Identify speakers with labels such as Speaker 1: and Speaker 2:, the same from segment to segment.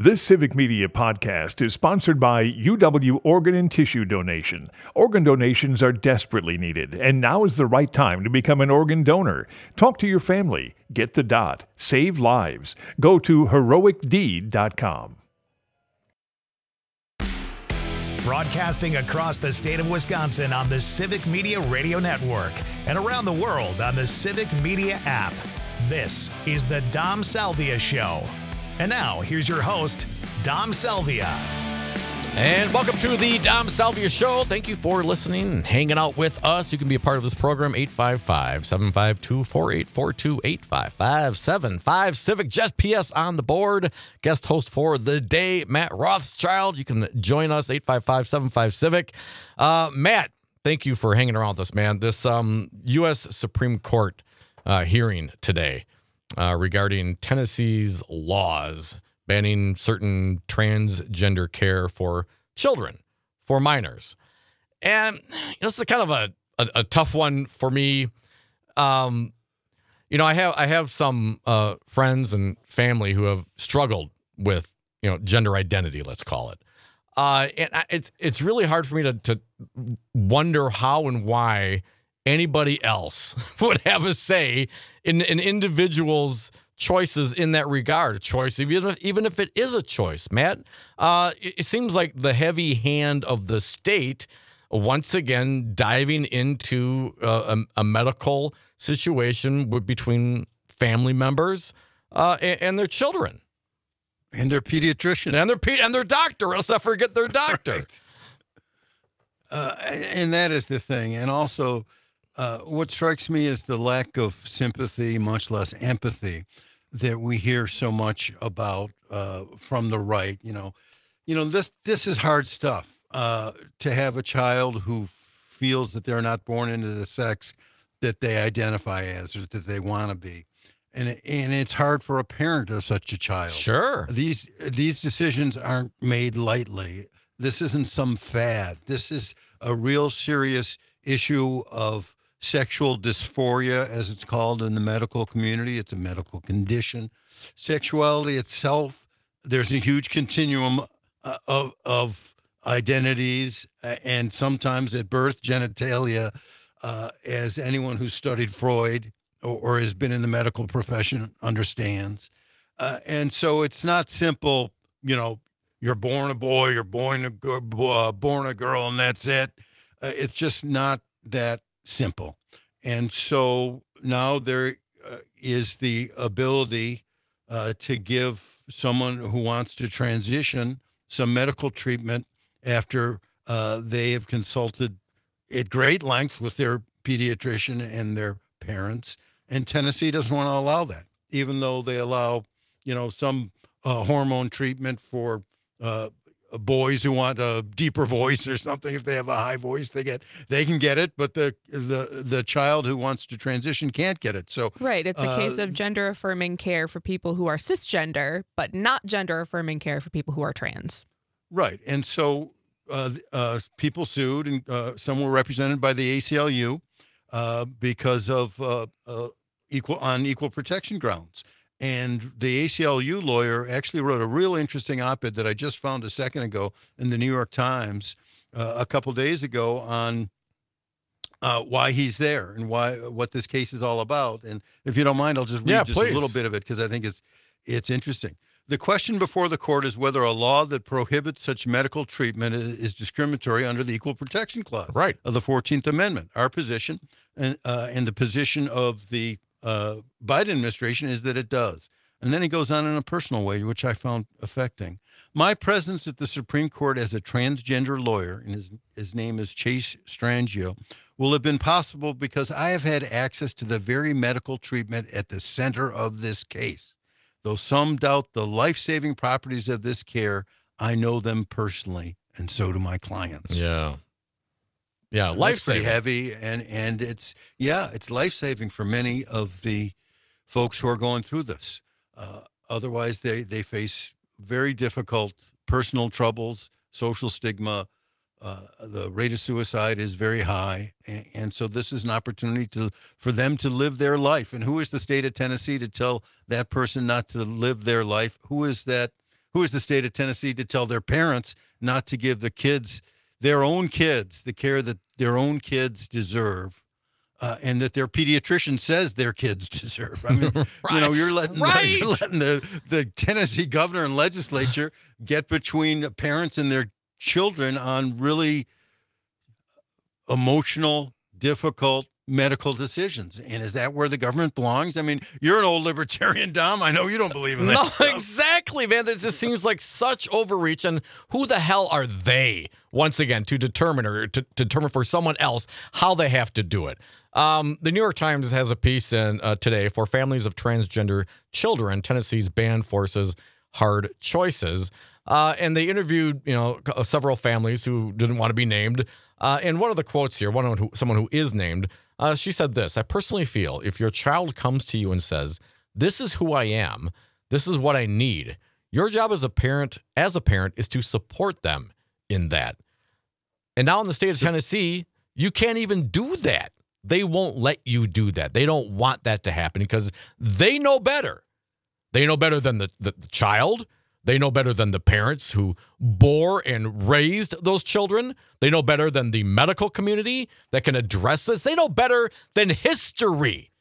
Speaker 1: This Civic Media podcast is sponsored by UW Organ and Tissue Donation. Organ donations are desperately needed, and now is the right time to become an organ donor. Talk to your family. Get the dot. Save lives. Go to heroicdeed.com.
Speaker 2: Broadcasting across the state of Wisconsin on the Civic Media Radio Network and around the world on the Civic Media app. This is the Dom Salvia Show. And now, here's your host, Dom Salvia.
Speaker 3: And welcome to the Dom Salvia Show. Thank you for listening and hanging out with us. You can be a part of this program, 855-752-4842, 855-75 Civic PS on the board. Guest host for the day, Matt Rothschild. You can join us, 855-75-CIVIC. Matt, thank you for hanging around with us, man. This U.S. Supreme Court hearing today regarding Tennessee's laws banning certain transgender care for children, for minors. And this is kind of a tough one for me. I have some friends and family who have struggled with, gender identity, let's call it. And it's really hard for me to wonder how and why anybody else would have a say in an individual's choices in that regard. A choice, even if it is a choice, Matt. It seems like the heavy hand of the state once again diving into a medical situation between family members and their children.
Speaker 4: And their pediatrician.
Speaker 3: And their doctor. Let's not forget their doctor.
Speaker 4: Right. And that is the thing. And also, what strikes me is the lack of sympathy, much less empathy, that we hear so much about from the right. This is hard stuff. To have a child who feels that they're not born into the sex that they identify as or that they want to be, and it's hard for a parent of such a child.
Speaker 3: Sure,
Speaker 4: these decisions aren't made lightly. This isn't some fad. This is a real serious issue of sexual dysphoria, as it's called in the medical community. It's a medical condition. Sexuality itself, there's a huge continuum of identities, and sometimes at birth, genitalia, as anyone who's studied Freud or has been in the medical profession understands. And so it's not simple, you're born a boy, you're born a girl, and that's it. It's just not that simple. And so now there is the ability to give someone who wants to transition some medical treatment after they have consulted at great length with their pediatrician and their parents. And Tennessee doesn't want to allow that, even though they allow, some hormone treatment for boys who want a deeper voice or something. If they have a high voice, they can get it, but the child who wants to transition can't get it. So
Speaker 5: right, it's a case of gender affirming care for people who are cisgender, but not gender affirming care for people who are trans. Right,
Speaker 4: and so people sued, and some were represented by the ACLU because of equal protection grounds. And the ACLU lawyer actually wrote a real interesting op-ed that I just found a second ago in the New York Times a couple days ago on why he's there and what this case is all about. And if you don't mind, I'll just read a little bit of it because I think it's interesting. The question before the court is whether a law that prohibits such medical treatment is discriminatory under the Equal Protection Clause of the 14th Amendment. Our position and the position of the Biden administration is that it does. And then he goes on in a personal way, which I found affecting. My presence at the Supreme Court as a transgender lawyer, and his name is Chase Strangio, will have been possible because I have had access to the very medical treatment at the center of this case. Though some doubt the life-saving properties of this care, I know them personally, and so do my clients.
Speaker 3: Yeah, life-saving.
Speaker 4: Pretty heavy, and it's life-saving for many of the folks who are going through this. Otherwise, they face very difficult personal troubles, social stigma. The rate of suicide is very high, and so this is an opportunity for them to live their life. And who is the state of Tennessee to tell that person not to live their life? Who is that Who is the state of Tennessee to tell their parents not to give their own kids, the care that their own kids deserve, and that their pediatrician says their kids deserve? I mean,
Speaker 3: Right.
Speaker 4: you're letting the Tennessee governor and legislature get between parents and their children on really emotional, difficult medical decisions. And is that where the government belongs? I mean, you're an old libertarian, Dom. I know you don't believe in that
Speaker 3: No,
Speaker 4: stuff.
Speaker 3: exactly, man. This just seems like such overreach. And who the hell are they, once again, to determine or to determine for someone else how they have to do it? The New York Times has a piece in today for families of transgender children. Tennessee's ban forces hard choices. And they interviewed, several families who didn't want to be named. And one of the quotes here, someone who is named, she said this: "I personally feel if your child comes to you and says, 'This is who I am, this is what I need,' your job as a parent is to support them in that." And now in the state of Tennessee, you can't even do that. They won't let you do that. They don't want that to happen because they know better. They know better than the child. They know better than the parents who bore and raised those children. They know better than the medical community that can address this. They know better than history.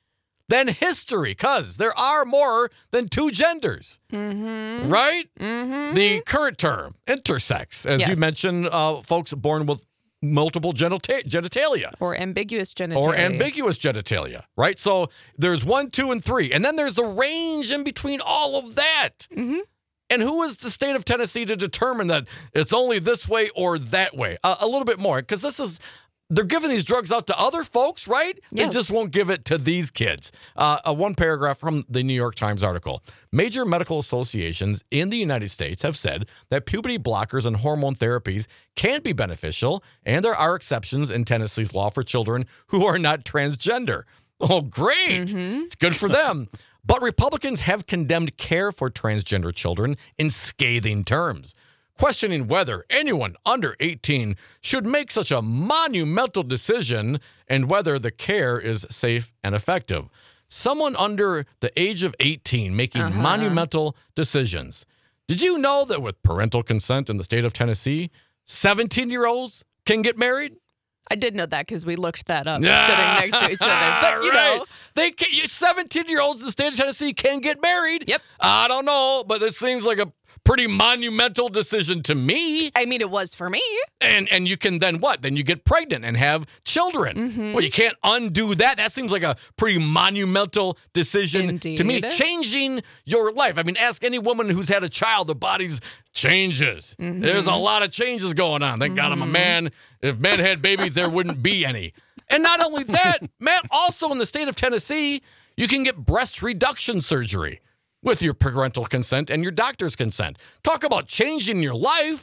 Speaker 3: Because there are more than two genders, right? Mm-hmm. The current term, intersex, as you mentioned, folks born with multiple genitalia.
Speaker 5: Or ambiguous genitalia.
Speaker 3: Right? So there's 1, 2, and 3. And then there's a range in between all of that. Mm-hmm. And who is the state of Tennessee to determine that it's only this way or that way? A little bit more, because they're giving these drugs out to other folks, right?
Speaker 5: Yes.
Speaker 3: They just won't give it to these kids. One paragraph from the New York Times article. Major medical associations in the United States have said that puberty blockers and hormone therapies can be beneficial, and there are exceptions in Tennessee's law for children who are not transgender. Oh, great. Mm-hmm. It's good for them. But Republicans have condemned care for transgender children in scathing terms, questioning whether anyone under 18 should make such a monumental decision and whether the care is safe and effective. Someone under the age of 18 making monumental decisions. Did you know that with parental consent in the state of Tennessee, 17-year-olds can get married?
Speaker 5: I did know that because we looked that up sitting next to each other. But,
Speaker 3: they 17-year-olds in the state of Tennessee can get married.
Speaker 5: Yep.
Speaker 3: I don't know, but it seems like a pretty monumental decision to me.
Speaker 5: I mean, it was for me.
Speaker 3: And you can then what? Then you get pregnant and have children. Mm-hmm. Well, you can't undo that. That seems like a pretty monumental decision to me. Changing your life. I mean, ask any woman who's had a child, the body's changes. Mm-hmm. There's a lot of changes going on. Thank God I'm a man. If men had babies, there wouldn't be any. And not only that, Matt, also in the state of Tennessee, you can get breast reduction surgery with your parental consent and your doctor's consent. Talk about changing your life.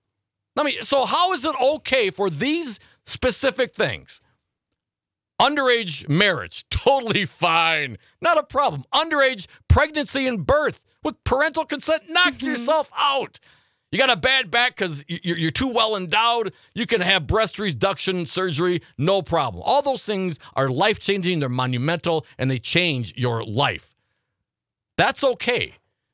Speaker 3: So how is it okay for these specific things? Underage marriage, totally fine. Not a problem. Underage pregnancy and birth with parental consent, knock yourself out. You got a bad back because you're too well endowed. You can have breast reduction surgery, no problem. All those things are life-changing, they're monumental, and they change your life. That's okay.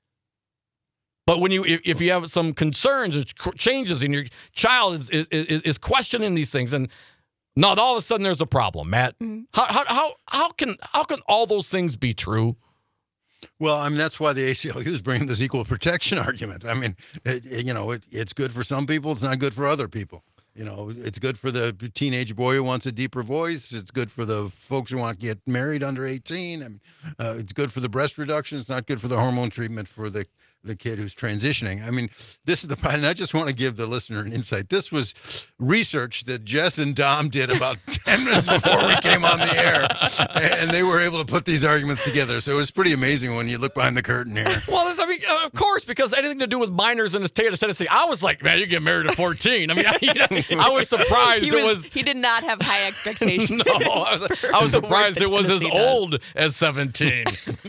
Speaker 3: But when if you have some concerns or changes and your child is questioning these things, and not all of a sudden there's a problem, Matt. Mm-hmm. How can all those things be true?
Speaker 4: Well, I mean, that's why the ACLU is bringing this equal protection argument. I mean, it's good for some people. It's not good for other people. It's good for the teenage boy who wants a deeper voice. It's good for the folks who want to get married under 18. It's good for the breast reduction. It's not good for the hormone treatment for the kid who's transitioning. I mean, this is and I just want to give the listener an insight. This was research that Jess and Dom did about 10 minutes before we came on the air, and they were able to put these arguments together. So it was pretty amazing when you look behind the curtain here.
Speaker 3: Well, of course, because anything to do with minors in the state of Tennessee, I was like, man, you get married at 14. I mean, I was surprised
Speaker 5: he did not have high expectations.
Speaker 3: No, I was surprised it was as old as 17.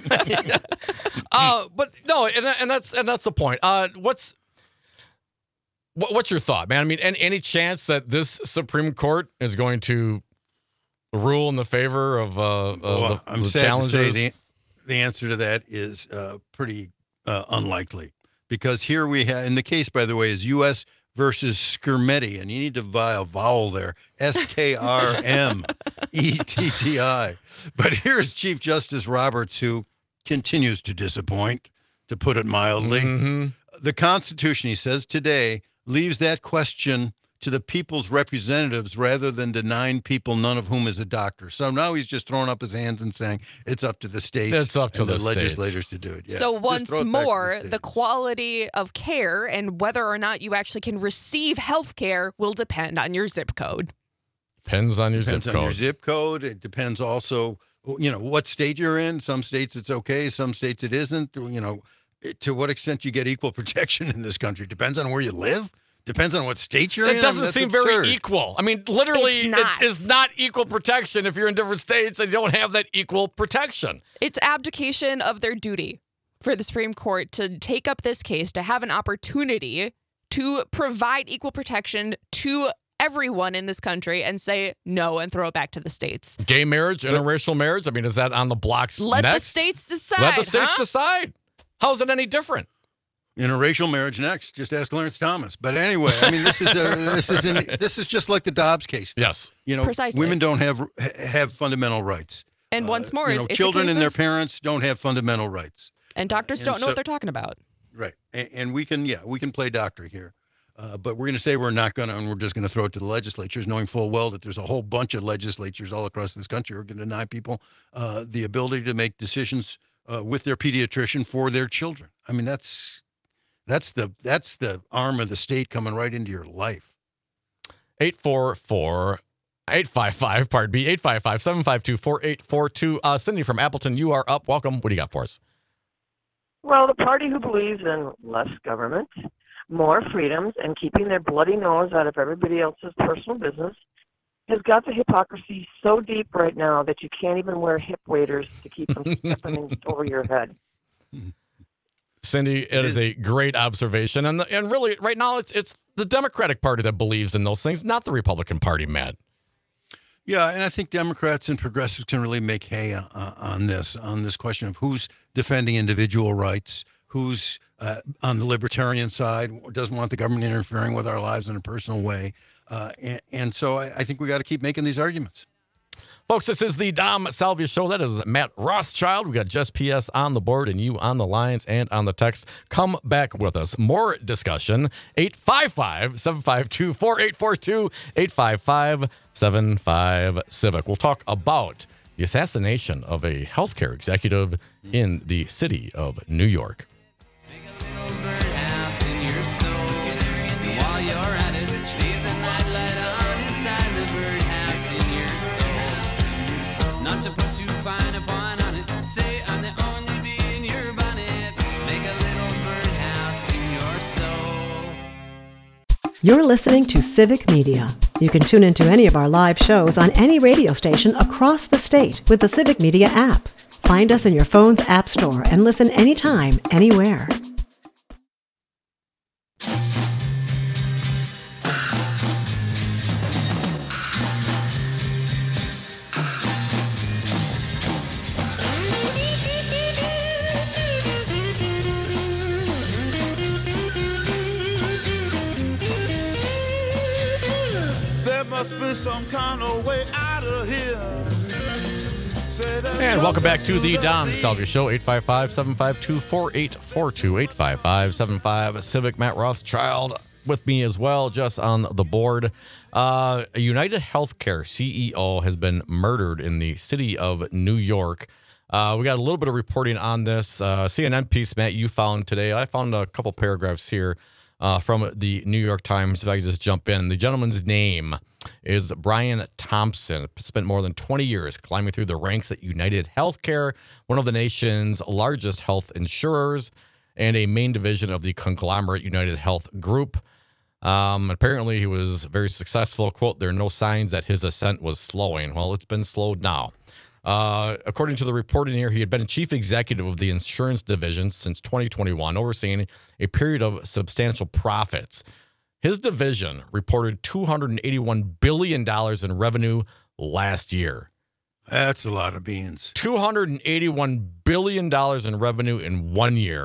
Speaker 3: But no, and that's the point. What's your thought, man? I mean, any chance that this Supreme Court is going to rule in the favor of
Speaker 4: I'm
Speaker 3: the
Speaker 4: sad
Speaker 3: challenges?
Speaker 4: to say the answer to that is pretty unlikely, because here we have, in the case, by the way, is U.S. versus Skrmetti, and you need to vowel there, Skrmetti. But here's Chief Justice Roberts, who continues to disappoint, to put it mildly.
Speaker 3: Mm-hmm.
Speaker 4: The Constitution, he says today, leaves that question to the people's representatives rather than to 9 people, none of whom is a doctor. So now he's just throwing up his hands and saying it's up to the states.
Speaker 3: It's up to the
Speaker 4: legislators to do it. Yeah.
Speaker 5: So once more,
Speaker 4: the
Speaker 5: the quality of care and whether or not you actually can receive health care will depend on your zip code.
Speaker 3: Depends on your
Speaker 4: Depends
Speaker 3: zip
Speaker 4: on
Speaker 3: code.
Speaker 4: your zip code. It depends also, what state you're in. Some states it's okay. Some states it isn't. To what extent you get equal protection in this country depends on where you live. Depends on what state you're in.
Speaker 3: It doesn't seem very equal. I mean, literally,
Speaker 5: It's not.
Speaker 3: it is not equal protection if you're in different states and you don't have that equal protection.
Speaker 5: It's abdication of their duty for the Supreme Court to take up this case, to have an opportunity to provide equal protection to everyone in this country and say no and throw it back to the states.
Speaker 3: Gay marriage, interracial marriage, I mean, is that on the blocks
Speaker 5: Let
Speaker 3: next?
Speaker 5: the states decide.
Speaker 3: Let the states
Speaker 5: huh?
Speaker 3: decide. How's it any different?
Speaker 4: Interracial marriage next. Just ask Clarence Thomas. But anyway, I mean, this is just like the Dobbs case.
Speaker 3: Yes.
Speaker 5: Precisely.
Speaker 4: Women don't have fundamental rights.
Speaker 5: And once more, it's a
Speaker 4: children
Speaker 5: case
Speaker 4: and their
Speaker 5: of-
Speaker 4: parents don't have fundamental rights.
Speaker 5: And doctors
Speaker 4: and
Speaker 5: don't know
Speaker 4: so-
Speaker 5: what they're talking about.
Speaker 4: Right. And we can play doctor here. But we're going to say we're not going to, and we're just going to throw it to the legislatures, knowing full well that there's a whole bunch of legislatures all across this country who are going to deny people the ability to make decisions with their pediatrician for their children. I mean, that's the arm of the state coming right into your life.
Speaker 3: 855-752-4842. Cindy from Appleton, you are up. Welcome. What do you got for us?
Speaker 6: Well, the party who believes in less government, more freedoms, and keeping their bloody nose out of everybody else's personal business has got the hypocrisy so deep right now that you can't even wear hip waders to keep from stepping over your head.
Speaker 3: Cindy, it is a great observation. And really, right now, it's the Democratic Party that believes in those things, not the Republican Party, Matt.
Speaker 4: Yeah, and I think Democrats and progressives can really make hay on this question of who's defending individual rights, who's on the libertarian side, doesn't want the government interfering with our lives in a personal way. And so I think we got to keep making these arguments.
Speaker 3: Folks, this is the Dom Salvia Show. That is Matt Rothschild. We got Just PS on the board and you on the lines and on the text. Come back with us. More discussion. 855-752-4842. 855-75-CIVIC. We'll talk about the assassination of a healthcare executive in the city of New York.
Speaker 7: Not to put too fine a point on it. Say I'm the only bee in your bonnet. Make a little birdhouse in your soul.
Speaker 8: You're listening to Civic Media. You can tune into any of our live shows on any radio station across the state with the Civic Media app. Find us in your phone's app store and listen anytime, anywhere.
Speaker 9: Must be some kind of way out of here.
Speaker 3: And welcome back to the Dom Salvia Show. 855-752-4842. 855-75-CIVIC. Matt Rothschild with me as well, just on the board. A United Healthcare CEO has been murdered in the city of New York. We got a little bit of reporting on this. CNN piece, Matt, you found today. I found a couple paragraphs here from the New York Times. If I could just jump in. The gentleman's name is Brian Thompson. Spent more than 20 years climbing through the ranks at United Healthcare, one of the nation's largest health insurers and a main division of the conglomerate United Health Group. Apparently, he was very successful. Quote, there are no signs that his ascent was slowing. Well, it's been slowed now. According to the reporting here, he had been chief executive of the insurance division since 2021, overseeing a period of substantial profits. His division reported $281 billion in revenue last year.
Speaker 4: That's a lot of beans.
Speaker 3: $281 billion in revenue in 1 year.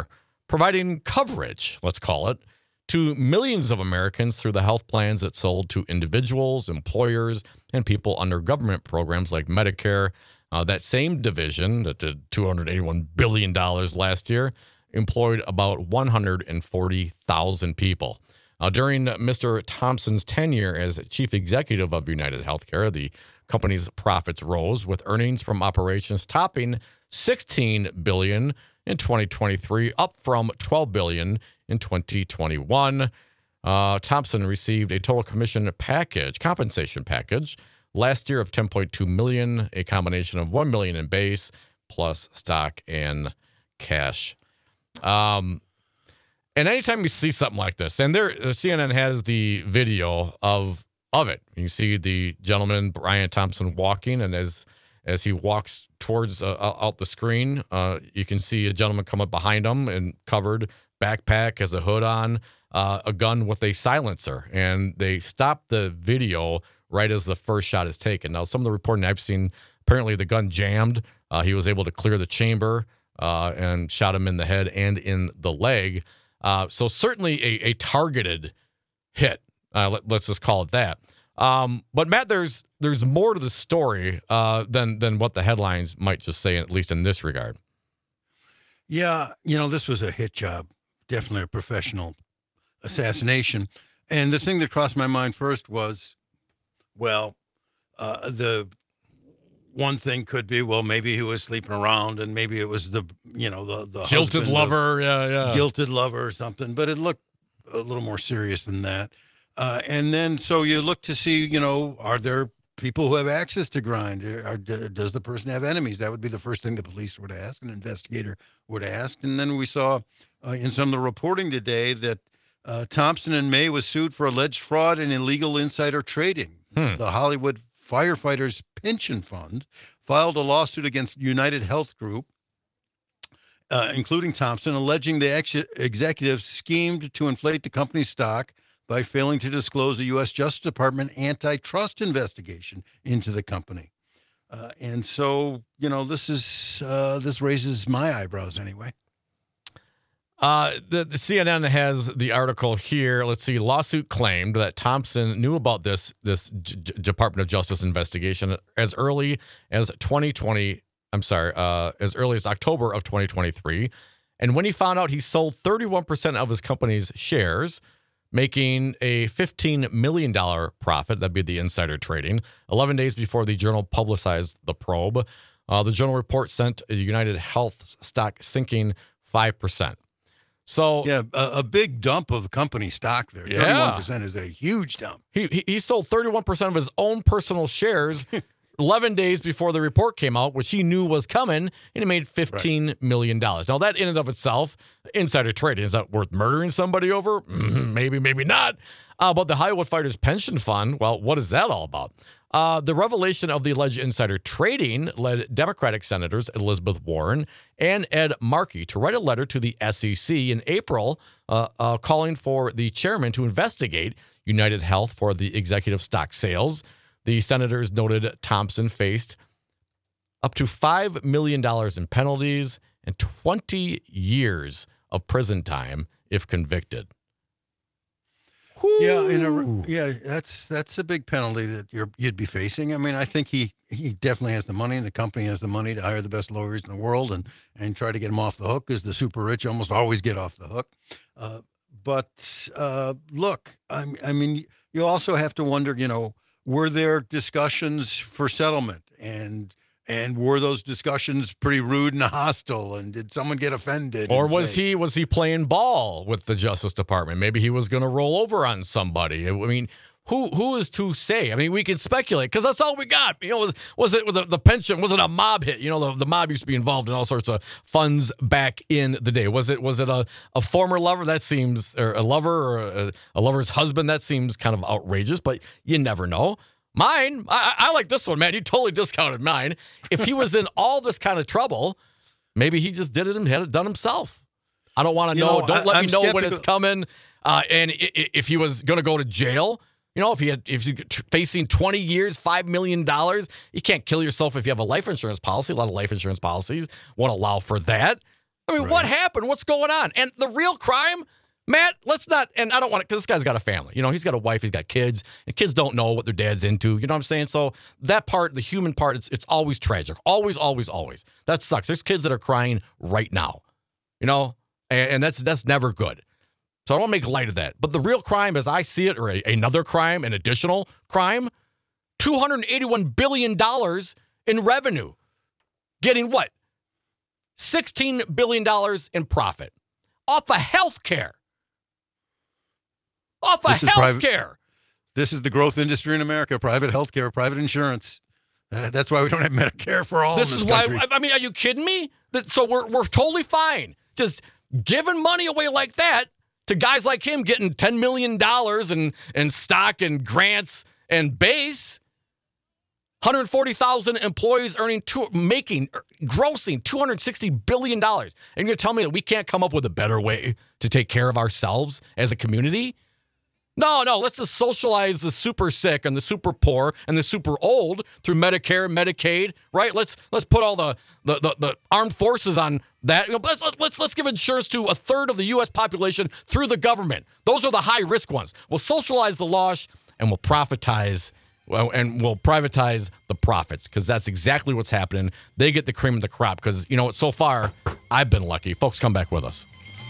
Speaker 3: providing coverage, let's call it, to millions of Americans through the health plans it sold to individuals, employers, and people under government programs like Medicare. That same division that did $281 billion last year employed about 140,000 people. During Mr. Thompson's tenure as chief executive of United Healthcare, the company's profits rose, with earnings from operations topping $16 billion in 2023, up from $12 billion in 2021. Thompson received a total compensation package last year of $10.2 million, a combination of $1 million in base plus stock and cash. And anytime we see something like this, and CNN has the video of it. You see the gentleman, Brian Thompson, walking, and as he walks towards out the screen, you can see a gentleman come up behind him and covered backpack, has a hood on, a gun with a silencer, and they stop the video right as the first shot is taken. Now, some of the reporting I've seen, apparently the gun jammed. He was able to clear the chamber and shot him in the head and in the leg. So certainly a targeted hit. Let's just call it that. But Matt, there's more to the story than what the headlines might just say, at least in this regard.
Speaker 4: Yeah, this was a hit job, definitely a professional assassination. And the thing that crossed my mind first was, the one thing could be, maybe he was sleeping around, and maybe it was the
Speaker 3: jilted lover,
Speaker 4: guilted lover or something. But it looked a little more serious than that. And then, so you look to see, are there people who have access to grind? Does the person have enemies? That would be the first thing the police would ask, an investigator would ask. And then we saw in some of the reporting today that Thompson in May was sued for alleged fraud and illegal insider trading. The Hollywood Firefighters Pension Fund filed a lawsuit against United Health Group, including Thompson, alleging the executives schemed to inflate the company's stock by failing to disclose a U.S. Justice Department antitrust investigation into the company. And so, this raises my eyebrows anyway.
Speaker 3: The CNN has the article here. Let's see. Lawsuit claimed that Thompson knew about this Department of Justice investigation as early as as early as October of 2023. And when he found out, he sold 31% of his company's shares, making a $15 million profit. That'd be the insider trading. 11 days before the Journal publicized the probe, the Journal report sent United Health stock sinking 5%. So
Speaker 4: yeah, a big dump of company stock there. 31% is a huge dump.
Speaker 3: He sold 31% of his own personal shares 11 days before the report came out, which he knew was coming, and he made $15 million. Now, that in and of itself, insider trading, is that worth murdering somebody over? Maybe, maybe not. But the Hollywood Fighters Pension Fund, well, what is that all about? The revelation of the alleged insider trading led Democratic Senators Elizabeth Warren and Ed Markey to write a letter to the SEC in April calling for the chairman to investigate United Health for the executive stock sales. The senators noted Thompson faced up to $5 million in penalties and 20 years of prison time if convicted.
Speaker 4: Yeah, that's a big penalty that you'd be facing. I mean, I think he definitely has the money, and the company has the money to hire the best lawyers in the world and try to get him off the hook, because the super rich almost always get off the hook. But look, I mean, you also have to wonder, were there discussions for settlement, and were those discussions pretty rude and hostile? And did someone get offended?
Speaker 3: Or was he playing ball with the Justice Department? Maybe he was going to roll over on somebody. I mean, who is to say? I mean, we can speculate, because that's all we got. Was it with the pension? Was it a mob hit? The mob used to be involved in all sorts of funds back in the day. Was it a former lover? That seems, or a lover, or a lover's husband? That seems kind of outrageous, but you never know. Mine, I like this one, man. You totally discounted mine. If he was in all this kind of trouble, maybe he just did it and had it done himself. I don't want to know. Don't let me know skeptical when it's coming. And if he was going to go to jail, if he's facing 20 years, $5 million, you can't kill yourself if you have a life insurance policy. A lot of life insurance policies won't allow for that. I mean, what happened? What's going on? And the real crime, Matt, let's not, and I don't want to, because this guy's got a family. You know, he's got a wife, he's got kids, and kids don't know what their dad's into. You know what I'm saying? So that part, the human part, it's always tragic. Always, always, always. That sucks. There's kids that are crying right now, you know, and that's never good. So I don't make light of that. But the real crime, as I see it, or another crime, an additional crime, $281 billion in revenue. Getting what? $16 billion in profit. Off of healthcare. Off of healthcare.
Speaker 4: This is the growth industry in America, private healthcare, private insurance. That's why we don't have Medicare for all in this country.
Speaker 3: Why, I mean, are you kidding me? So we're totally fine. Just giving money away like that to guys like him getting $10 million in stock and grants and base. 140,000 employees grossing $260 billion. And you're going to tell me that we can't come up with a better way to take care of ourselves as a community? No, let's just socialize the super sick and the super poor and the super old through Medicare and Medicaid, right? Let's put all the armed forces on that. You know, let's give insurance to a third of the U.S. population through the government. Those are the high risk ones. We'll socialize the loss and we'll privatize the profits, because that's exactly what's happening. They get the cream of the crop because, you know what, so far, I've been lucky. Folks, come back with us.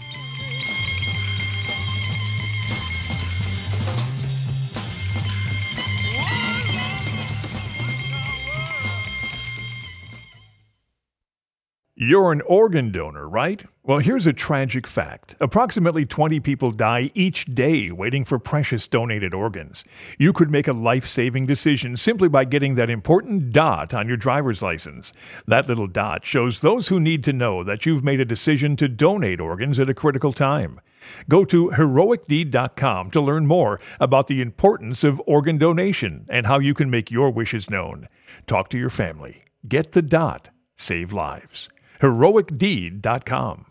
Speaker 1: You're an organ donor, right? Well, here's a tragic fact. Approximately 20 people die each day waiting for precious donated organs. You could make a life-saving decision simply by getting that important dot on your driver's license. That little dot shows those who need to know that you've made a decision to donate organs at a critical time. Go to heroicdeed.com to learn more about the importance of organ donation and how you can make your wishes known. Talk to your family. Get the dot. Save lives. heroicdeed.com.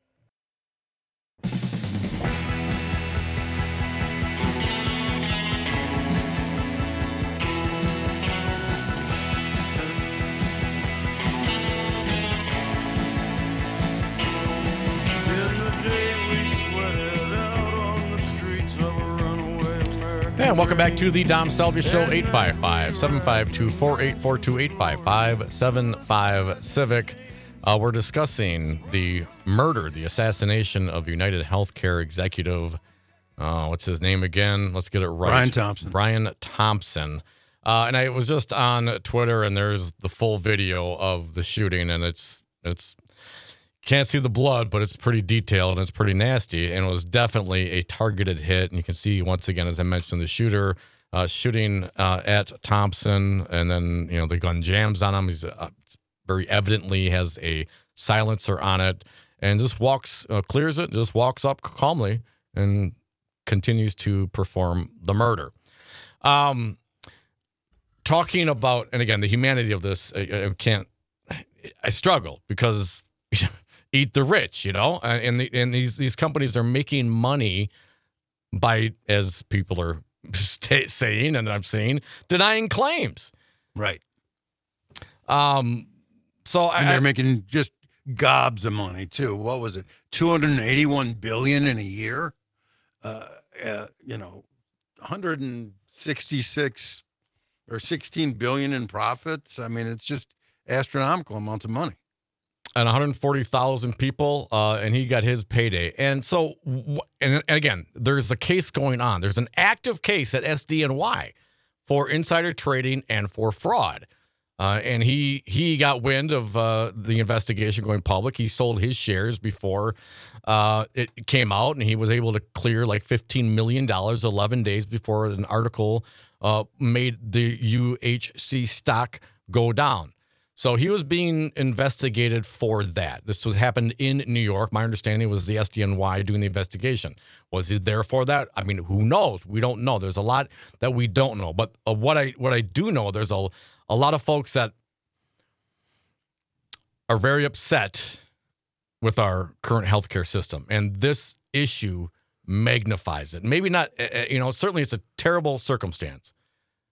Speaker 3: And welcome back to the Dom Salvia Show, 855-752-4842, 855-75-CIVIC. We're discussing the murder, the assassination of United Healthcare executive. What's his name again? Let's get it right. Brian Thompson. And I was just on Twitter, and there's the full video of the shooting, and it's can't see the blood, but it's pretty detailed and it's pretty nasty, and it was definitely a targeted hit. And you can see, once again, as I mentioned, the shooter shooting at Thompson, and then, you know, the gun jams on him. He's very evidently has a silencer on it, and just clears it, just walks up calmly and continues to perform the murder. Talking about, and again, the humanity of this, I struggle because eat the rich, you know, and these companies are making money by, as people are saying, and I'm saying, denying claims.
Speaker 4: Right.
Speaker 3: So
Speaker 4: they're making just gobs of money too. What was it? $281 billion in a year. 166 or 16 billion in profits. I mean, it's just astronomical amounts of money.
Speaker 3: And 140,000 people, and he got his payday. And so, and again, there's a case going on. There's an active case at SDNY for insider trading and for fraud. And he got wind of the investigation going public. He sold his shares before it came out, and he was able to clear like $15 million 11 days before an article made the UHC stock go down. So he was being investigated for that. This happened in New York. My understanding was the SDNY doing the investigation. Was he there for that? I mean, who knows? We don't know. There's a lot that we don't know. But what I do know, there's a lot of folks that are very upset with our current healthcare system. And this issue magnifies it. Maybe not, certainly it's a terrible circumstance.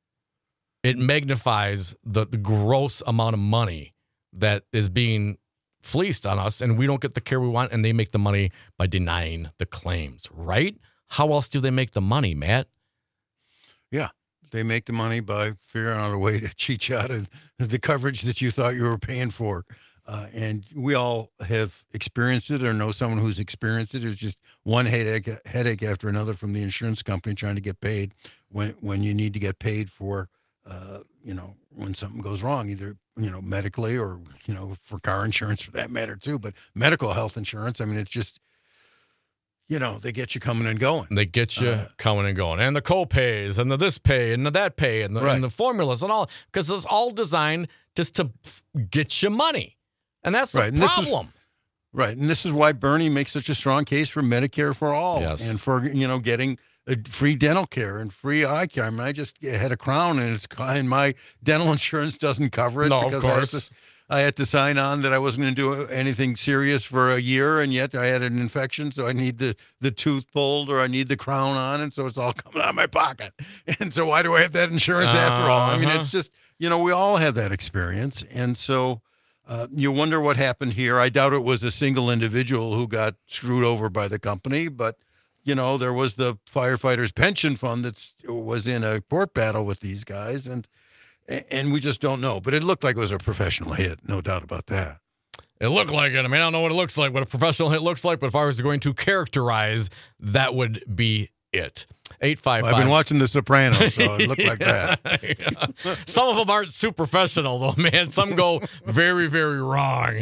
Speaker 3: It magnifies the gross amount of money that is being fleeced on us and we don't get the care we want, and they make the money by denying the claims, right? How else do they make the money, Matt?
Speaker 4: Yeah. They make the money by figuring out a way to cheat you out of the coverage that you thought you were paying for. And we all have experienced it or know someone who's experienced it. There's just one headache after another from the insurance company trying to get paid when you need to get paid for, when something goes wrong, either, medically or, for car insurance for that matter too. But medical health insurance, I mean, it's just, they get you coming and going.
Speaker 3: They get you coming and going. And the co-pays and the this pay and the that pay and the formulas and all, because it's all designed just to get you money. And that's the problem.
Speaker 4: And this is why Bernie makes such a strong case for Medicare for all and for, getting free dental care and free eye care. I mean, I just had a crown and my dental insurance doesn't cover it because I had to sign on that I wasn't going to do anything serious for a year, and yet I had an infection, so I need the tooth pulled or I need the crown on, and so it's all coming out of my pocket. And so why do I have that insurance after all? I mean, it's just, we all have that experience, and so you wonder what happened here. I doubt it was a single individual who got screwed over by the company, but, there was the firefighters' pension fund that was in a court battle with these guys, and we just don't know. But it looked like it was a professional hit, no doubt about that.
Speaker 3: It looked like it. I mean, I don't know what it looks like, what a professional hit looks like, but if I was going to characterize, that would be it. 855.
Speaker 4: I've been watching The Sopranos, so it looked like that.
Speaker 3: Yeah. Some of them aren't super professional, though, man. Some go very, very wrong.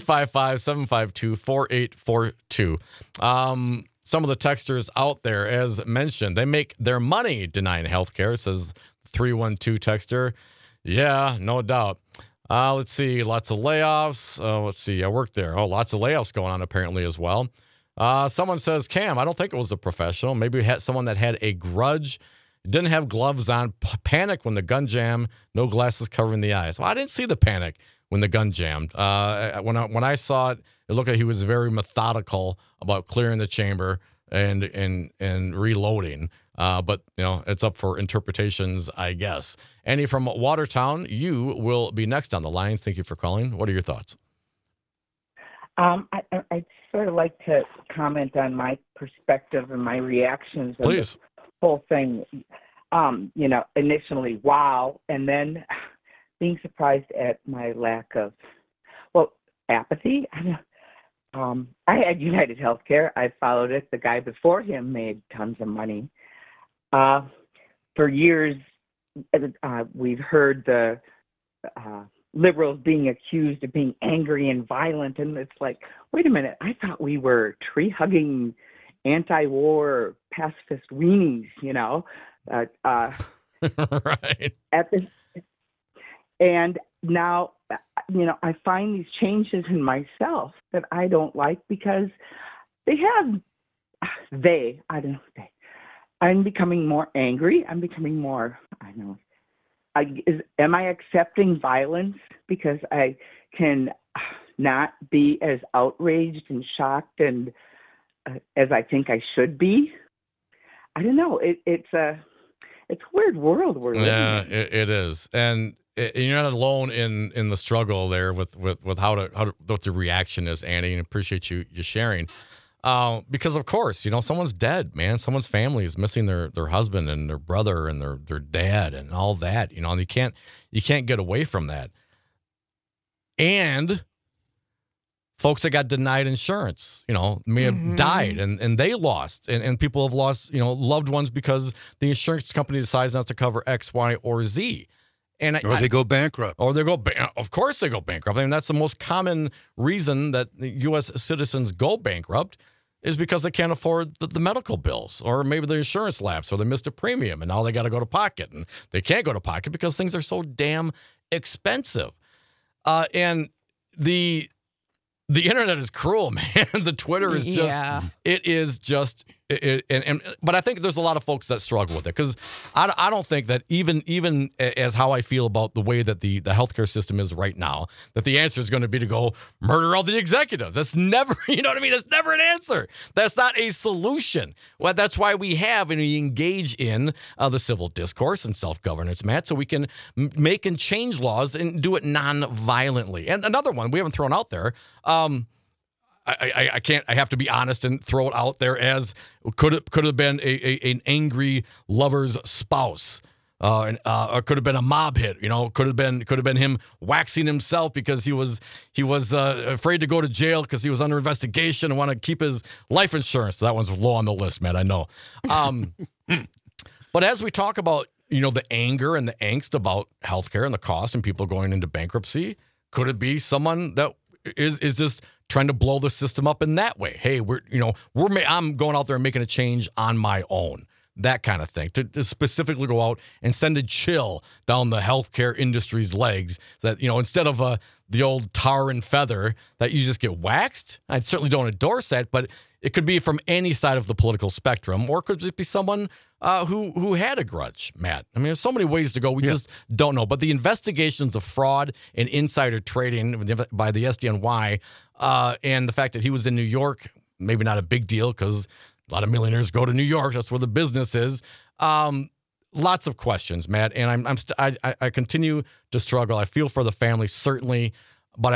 Speaker 3: 855-752-4842. Some of the texters out there, as mentioned, they make their money denying health care, says 312 texter. Yeah, no doubt. Let's see. Lots of layoffs. Let's see. I worked there. Oh, lots of layoffs going on apparently as well. Someone says, Cam, I don't think it was a professional. Maybe we had someone that had a grudge, didn't have gloves on, panicked when the gun jammed, no glasses covering the eyes. Well, I didn't see the panic when the gun jammed. When I saw it, it looked like he was very methodical about clearing the chamber and reloading. But, it's up for interpretations, I guess. Annie from Watertown, you will be next on the line. Thank you for calling. What are your thoughts?
Speaker 10: I'd sort of like to comment on my perspective and my reactions of
Speaker 3: Please.
Speaker 10: the whole thing. Initially, wow, and then being surprised at my lack of, apathy. I had United Healthcare. I followed it. The guy before him made tons of money. For years, we've heard the liberals being accused of being angry and violent, and it's like, wait a minute, I thought we were tree-hugging, anti-war, pacifist weenies,
Speaker 3: Right.
Speaker 10: And now, I find these changes in myself that I don't like because I'm becoming more angry. I'm becoming more, am I accepting violence because I can not be as outraged and shocked and as I think I should be? I don't know. It's a weird world we're living in.
Speaker 3: Yeah, it is. And you're not alone in the struggle there with what the reaction is, Annie, and appreciate you sharing. Because of course, someone's dead, man. Someone's family is missing their husband and their brother and their dad and all that, and you can't get away from that. And folks that got denied insurance, may have died and they lost and people have lost, loved ones because the insurance company decides not to cover X, Y, or Z. Or
Speaker 4: they go bankrupt.
Speaker 3: Of course they go bankrupt. I mean, that's the most common reason that U.S. citizens go bankrupt is because they can't afford the medical bills, or maybe the insurance lapse, or they missed a premium, and now they got to go to pocket, and they can't go to pocket because things are so damn expensive. And the internet is cruel, man. The Twitter is just, but I think there's a lot of folks that struggle with it because I don't think that even as how I feel about the way that the healthcare system is right now, that the answer is going to be to go murder all the executives. That's never, you know what I mean? That's never an answer. That's not a solution. Well, that's why we have and we engage in the civil discourse and self-governance, Matt, so we can make and change laws and do it non-violently. And another one we haven't thrown out there, I can't. I have to be honest and throw it out there as could have been an angry lover's spouse, or could have been a mob hit. You know, could have been him waxing himself because he was afraid to go to jail because he was under investigation and want to keep his life insurance. So that one's low on the list, man. I know. But as we talk about, you know, the anger and the angst about healthcare and the cost and people going into bankruptcy, could it be someone that is just trying to blow the system up in that way? Hey, I'm going out there and making a change on my own. That kind of thing. To specifically go out and send a chill down the healthcare industry's legs that, you know, instead of the old tar and feather that you just get waxed. I certainly don't endorse that, but it could be from any side of the political spectrum, or could it be someone who had a grudge, Matt? I mean, there's so many ways to go. We just don't know. But the investigations of fraud and insider trading by the SDNY and the fact that he was in New York, maybe not a big deal because a lot of millionaires go to New York. That's where the business is. Lots of questions, Matt, and I continue to struggle. I feel for the family, certainly, but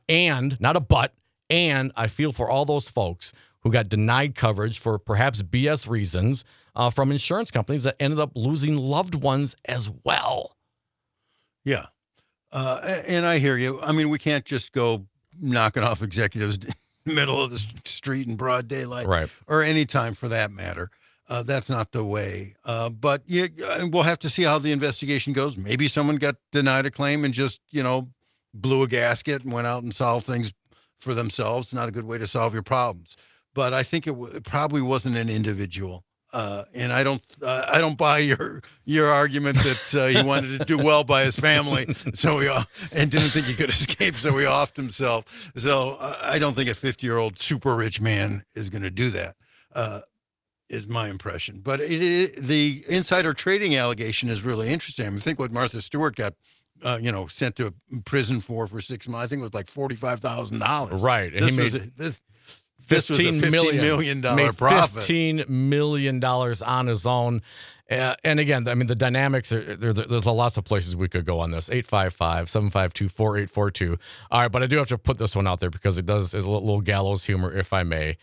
Speaker 3: I feel for all those folks who got denied coverage for perhaps BS reasons from insurance companies that ended up losing loved ones as well.
Speaker 4: Yeah. And I hear you. I mean, we can't just go knocking off executives middle of the street in broad daylight,
Speaker 3: right?
Speaker 4: Or any time for that matter. That's not the way. But we'll have to see how the investigation goes. Maybe someone got denied a claim and just, you know, blew a gasket and went out and solved things for themselves. Not a good way to solve your problems. But I think it probably wasn't an individual. And I don't buy your argument that he wanted to do well by his family, and didn't think he could escape, so he offed himself. So I don't think a 50-year-old super rich man is going to do that. Is my impression. But the insider trading allegation is really interesting. I mean, think what Martha Stewart got, sent to prison for 6 months. I think it was like $45,000.
Speaker 3: Right, and
Speaker 4: This was a $15 million profit.
Speaker 3: $15 million on his own. And again, I mean, the dynamics, there's lots of places we could go on this. 855-752-4842. All right, but I do have to put this one out there because it's a little gallows humor, if I may.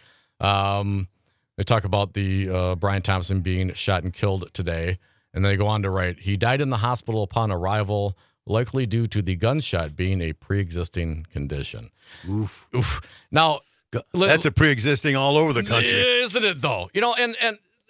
Speaker 3: They talk about the Brian Thompson being shot and killed today, and they go on to write, he died in the hospital upon arrival, likely due to the gunshot being a pre-existing condition. Oof. Now,
Speaker 4: that's a pre-existing all over the country,
Speaker 3: isn't it? Though, you know, and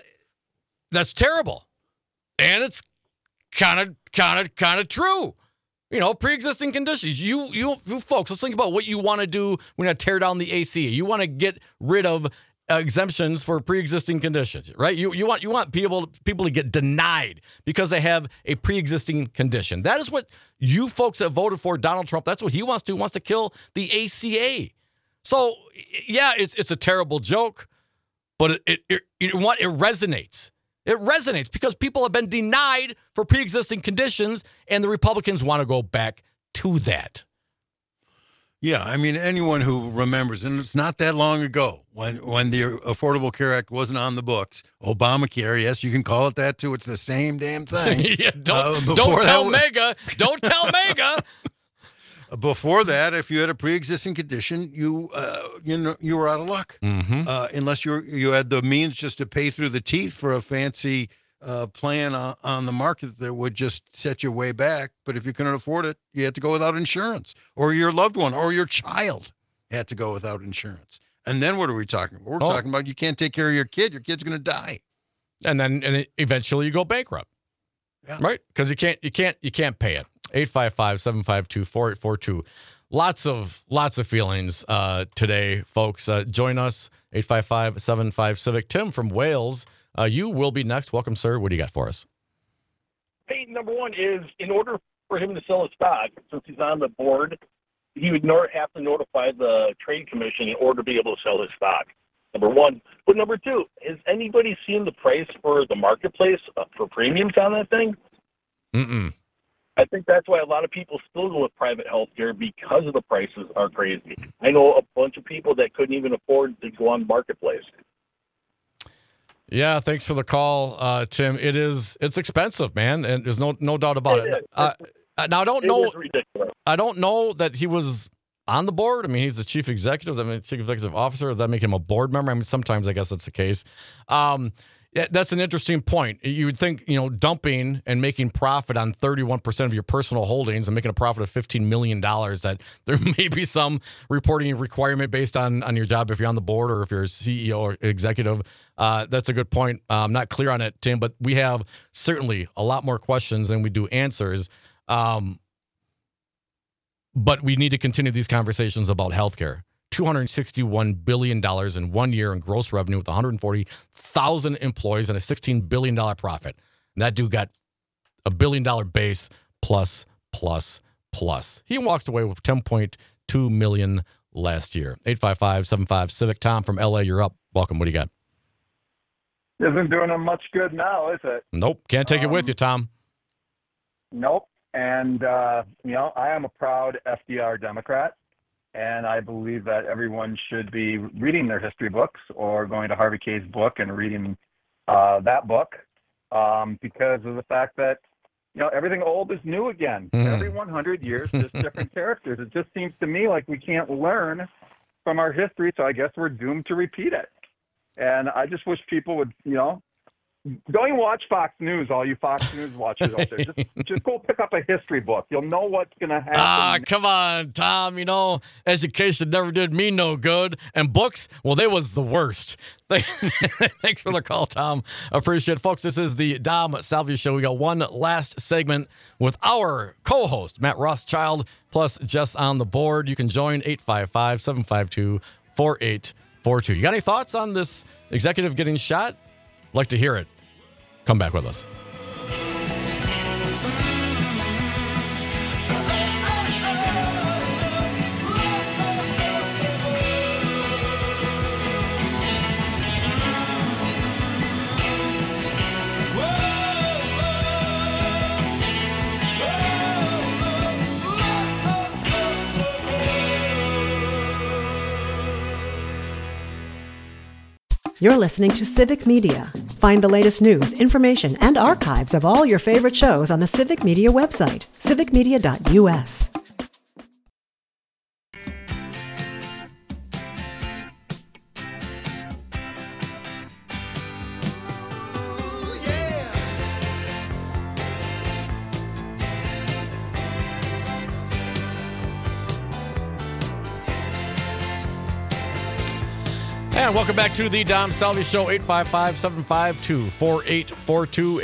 Speaker 3: that's terrible, and it's kind of true. You know, pre-existing conditions. You folks, let's think about what you want to do when you tear down the ACA. You want to get rid of exemptions for pre-existing conditions, right? You want people to get denied because they have a pre-existing condition. That is what you folks that voted for Donald Trump. That's what he wants to do. He wants to kill the ACA. So, yeah, it's a terrible joke, but it resonates. It resonates because people have been denied for pre-existing conditions, and the Republicans want to go back to that.
Speaker 4: Yeah, I mean, anyone who remembers, and it's not that long ago when the Affordable Care Act wasn't on the books, Obamacare, yes, you can call it that too. It's the same damn thing.
Speaker 3: Yeah, don't tell MAGA. Don't tell MAGA.
Speaker 4: Before that, if you had a pre-existing condition, you were out of luck, unless you had the means just to pay through the teeth for a fancy plan on the market that would just set you way back. But if you couldn't afford it, you had to go without insurance, or your loved one or your child had to go without insurance. And then what are we talking about? We're talking about you can't take care of your kid. Your kid's going to die,
Speaker 3: and then eventually you go bankrupt, right? Because you can't pay it. 855-752-4842. Lots of feelings today, folks. Join us, 855-75-CIVIC. Tim from Wales, you will be next. Welcome, sir. What do you got for us?
Speaker 11: Hey, number one is, in order for him to sell his stock, since he's on the board, he would have to notify the trade commission in order to be able to sell his stock. number one. But number two, has anybody seen the price for the marketplace for premiums on that thing?
Speaker 3: Mm-mm.
Speaker 11: I think that's why a lot of people still go with private healthcare, because of the prices are crazy. I know a bunch of people that couldn't even afford to go on marketplace.
Speaker 3: Yeah, thanks for the call, Tim. It's expensive, man, and there's no doubt about it. Now I don't know. I don't know that he was on the board. I mean, he's the chief executive. Chief executive officer. Does that make him a board member? I mean, sometimes I guess that's the case. Yeah, that's an interesting point. You would think, dumping and making profit on 31% of your personal holdings and making a profit of $15 million, that there may be some reporting requirement based on your job if you're on the board or if you're a CEO or executive. That's a good point. I'm not clear on it, Tim, but we have certainly a lot more questions than we do answers. But we need to continue these conversations about healthcare. $261 billion in 1 year in gross revenue with 140,000 employees and a $16 billion profit. And that dude got a $1 billion base plus. He walked away with $10.2 million last year. 855-75-CIVIC. Tom from LA, you're up. Welcome. What do you got?
Speaker 12: Isn't doing them much good now, is it?
Speaker 3: Nope. Can't take it with you, Tom.
Speaker 12: Nope. And, I am a proud FDR Democrat. And I believe that everyone should be reading their history books or going to Harvey K's book and reading that book because of the fact that, everything old is new again. Every 100 years, just different characters. It just seems to me like we can't learn from our history, so I guess we're doomed to repeat it. And I just wish people would, don't even watch Fox News, all you Fox News watchers out there. Just go pick up a history book. You'll know what's going to happen.
Speaker 3: Come on, Tom. Education never did me no good. And books, well, they was the worst. Thanks for the call, Tom. Appreciate it. Folks, this is the Dom Salvia Show. We got one last segment with our co-host, Matt Rothschild, plus Jess on the board. You can join 855-752-4842. You got any thoughts on this executive getting shot? Like to hear it. Come back with us.
Speaker 8: You're listening to Civic Media. Find the latest news, information, and archives of all your favorite shows on the Civic Media website, civicmedia.us.
Speaker 3: And welcome back to the Dom Salvia Show, 855-752-4842,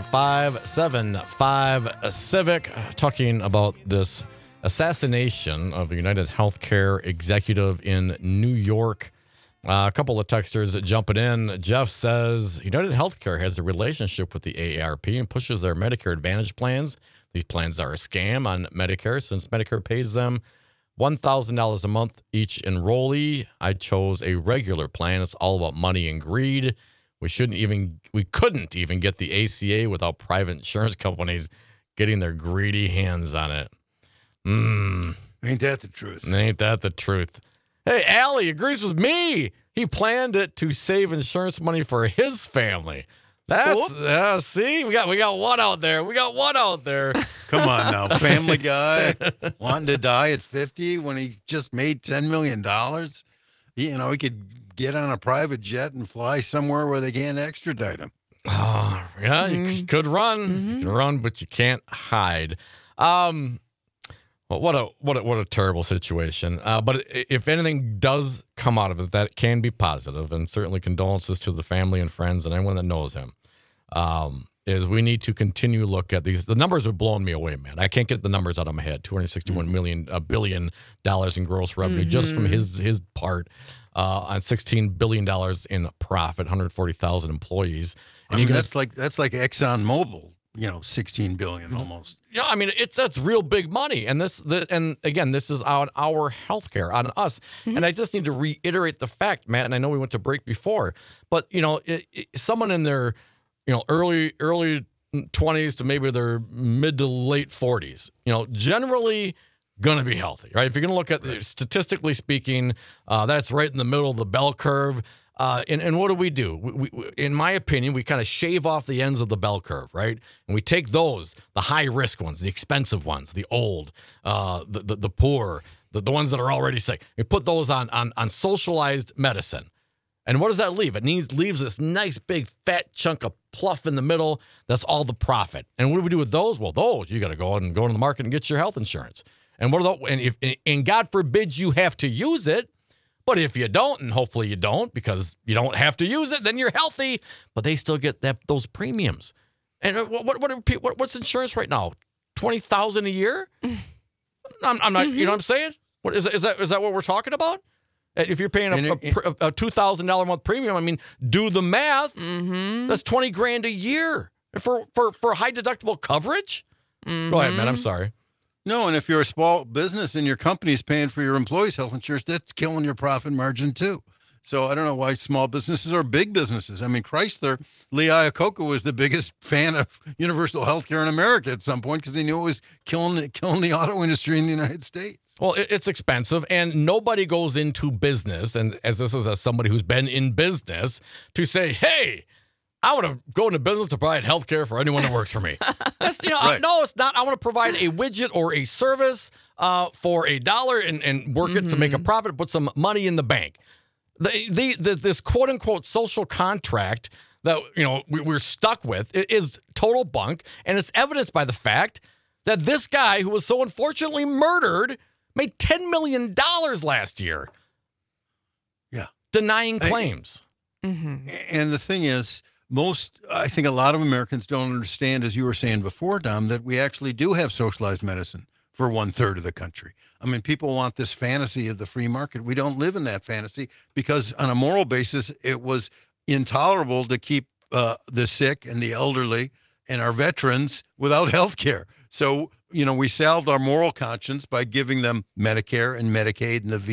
Speaker 3: 855-75-CIVIC, talking about this assassination of a United Healthcare executive in New York. A couple of texters jumping in. Jeff says United Healthcare has a relationship with the AARP and pushes their Medicare Advantage plans. These plans are a scam on Medicare since Medicare pays them $1,000 a month each enrollee. I chose a regular plan. It's all about money and greed. We couldn't even get the ACA without private insurance companies getting their greedy hands on it.
Speaker 4: Ain't that the truth?
Speaker 3: Ain't that the truth? Hey, Allie agrees with me. He planned it to save insurance money for his family. That's see, we got one out there.
Speaker 4: Come on now, Family Guy wanting to die at 50 when he just made $10 million. He could get on a private jet and fly somewhere where they can't extradite him.
Speaker 3: Oh, yeah, you could run. You can run, but you can't hide. Well, what a terrible situation. But if anything does come out of it, that can be positive, and certainly condolences to the family and friends and anyone that knows him. Is we need to continue to look at these. The numbers are blowing me away, man. I can't get the numbers out of my head. $261 billion in gross revenue just from his part on $16 billion in profit, 140,000 employees. And
Speaker 4: that's like ExxonMobil $16 billion almost.
Speaker 3: Yeah, I mean, that's real big money, and again, this is on our healthcare, on us. And I just need to reiterate the fact, Matt. And I know we went to break before, but someone in their early 20s to maybe their mid to late 40s, generally going to be healthy, right? If you're going to look at statistically speaking, that's right in the middle of the bell curve. And what do? We, in my opinion, we kind of shave off the ends of the bell curve, right? And we take those, the high risk ones, the expensive ones, the old, the poor, the ones that are already sick. We put those on socialized medicine. And what does that leave? It leaves this nice big fat chunk of pluff in the middle. That's all the profit. And what do we do with those? Well, those you got to go out and go to the market and get your health insurance. And what are those? And God forbid you have to use it. But if you don't, and hopefully you don't, because you don't have to use it, then you're healthy. But they still get those premiums. And what's insurance right now? $20,000 a year? I'm not. You know what I'm saying? What is that? What we're talking about? If you're paying a $2,000 a month premium, I mean, do the math. That's $20,000 a year for high deductible coverage. Go ahead, man. I'm sorry.
Speaker 4: No, and if you're a small business and your company's paying for your employees' health insurance, that's killing your profit margin too. So I don't know why small businesses are big businesses. I mean, Chrysler, Lee Iacocca was the biggest fan of universal health care in America at some point because he knew it was killing the auto industry in the United States.
Speaker 3: Well, it's expensive, and nobody goes into business, and as somebody who's been in business, to say, hey, I want to go into business to provide health care for anyone that works for me. That's, right. No, it's not. I want to provide a widget or a service for $1 and work it to make a profit, put some money in the bank. This quote unquote social contract that we're stuck with is total bunk, and it's evidenced by the fact that this guy who was so unfortunately murdered made $10 million last year.
Speaker 4: Yeah,
Speaker 3: denying claims.
Speaker 4: And the thing is, I think a lot of Americans don't understand, as you were saying before, Dom, that we actually do have socialized medicine for 1/3 of the country. I mean, people want this fantasy of the free market. We don't live in that fantasy because on a moral basis, it was intolerable to keep the sick and the elderly and our veterans without health care. So, we salved our moral conscience by giving them Medicare and Medicaid and the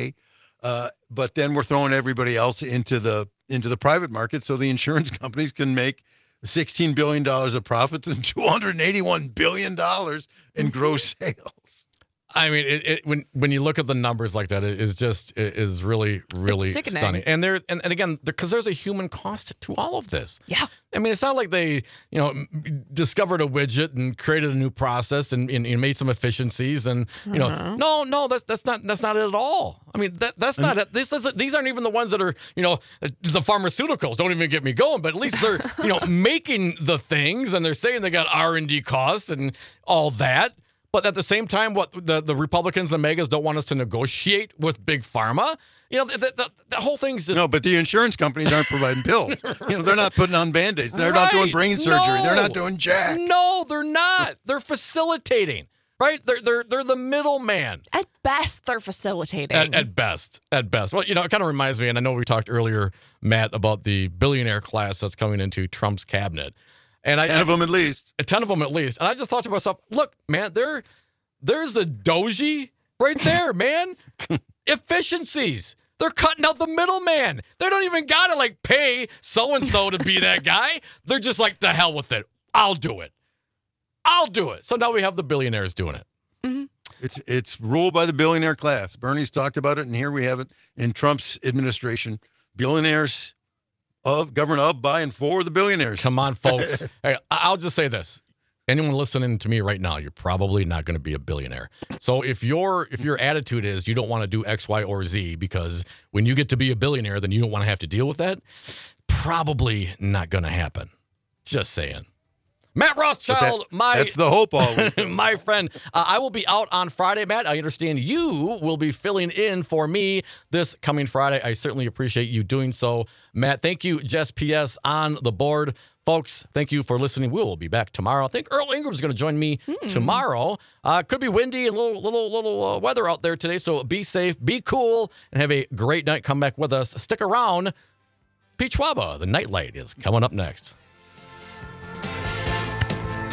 Speaker 4: VA. But then we're throwing everybody else into the private market so the insurance companies can make $16 billion of profits and $281 billion in gross sales.
Speaker 3: I mean, when you look at the numbers like that, it is really stunning. And again, because there's a human cost to all of this.
Speaker 5: Yeah.
Speaker 3: I mean, it's not like they discovered a widget and created a new process and made some efficiencies and no, that's not it at all. I mean, that's not it. These aren't even the ones that are the pharmaceuticals. Don't even get me going. But at least they're making the things, and they're saying they got R&D costs and all that. But at the same time, what the Republicans and megas don't want us to negotiate with Big Pharma. The whole thing's just...
Speaker 4: No, but the insurance companies aren't providing pills. They're not putting on Band-Aids. They're not doing brain surgery. They're not doing jack.
Speaker 3: No, they're not. They're facilitating, right? They're the middleman.
Speaker 5: At best, they're facilitating.
Speaker 3: At best. Well, it kind of reminds me, and I know we talked earlier, Matt, about the billionaire class that's coming into Trump's cabinet. And
Speaker 4: 10 of them at least.
Speaker 3: 10 of them at least. And I just thought to myself, look, man, there's a doji right there, man. Efficiencies. They're cutting out the middleman. They don't even got to pay so-and-so to be that guy. They're just like, the hell with it. I'll do it. So now we have the billionaires doing it.
Speaker 5: Mm-hmm.
Speaker 4: It's ruled by the billionaire class. Bernie's talked about it, and here we have it in Trump's administration. Billionaires governed of, by, and for the billionaires.
Speaker 3: Come on, folks. Hey, I'll just say this. Anyone listening to me right now, you're probably not going to be a billionaire. So if your attitude is you don't want to do X, Y, or Z because when you get to be a billionaire, then you don't want to have to deal with that, probably not going to happen. Just saying. Matt Rothschild,
Speaker 4: that's the hope always.
Speaker 3: My friend. I will be out on Friday, Matt. I understand you will be filling in for me this coming Friday. I certainly appreciate you doing so, Matt. Thank you, Jess P.S. on the board. Folks, thank you for listening. We will be back tomorrow. I think Earl Ingram's going to join me tomorrow. Could be windy and little weather out there today, so be safe, be cool, and have a great night. Come back with us. Stick around. Pete Schwaba, the Nightlight, is coming up next.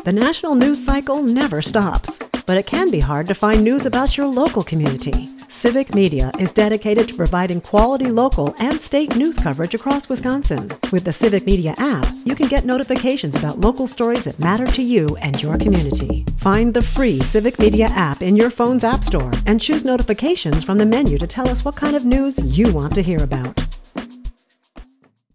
Speaker 8: The national news cycle never stops, but it can be hard to find news about your local community. Civic Media is dedicated to providing quality local and state news coverage across Wisconsin. With the Civic Media app, you can get notifications about local stories that matter to you and your community. Find the free Civic Media app in your phone's app store and choose notifications from the menu to tell us what kind of news you want to hear about.